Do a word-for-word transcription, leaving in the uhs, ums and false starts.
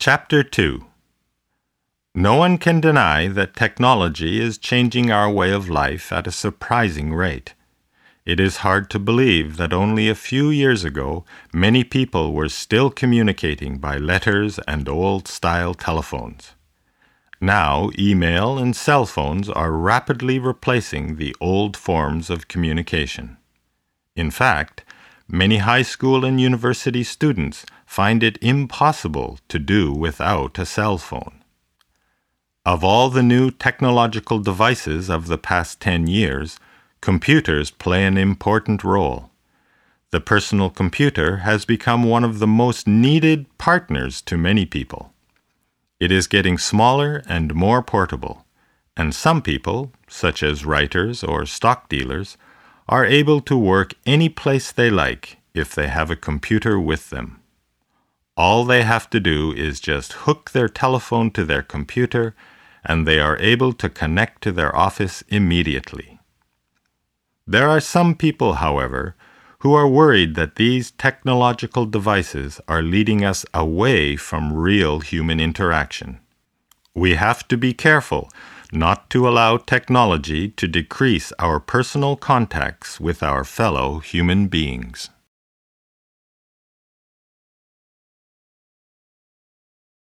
Chapter two. No one can deny that technology is changing our way of life at a surprising rate. It is hard to believe that only a few years ago, many people were still communicating by letters and old-style telephones. Now, email and cell phones are rapidly replacing the old forms of communication. In fact, many high school and university students find it impossible to do without a cell phone. Of all the new technological devices of the past ten years, computers play an important role. The personal computer has become one of the most needed partners to many people. It is getting smaller and more portable, and some people, such as writers or stock dealers, are able to work any place they like if they have a computer with them. All they have to do is just hook their telephone to their computer, and they are able to connect to their office immediately. There are some people, however, who are worried that these technological devices are leading us away from real human interaction. We have to be careful not to allow technology to decrease our personal contacts with our fellow human beings.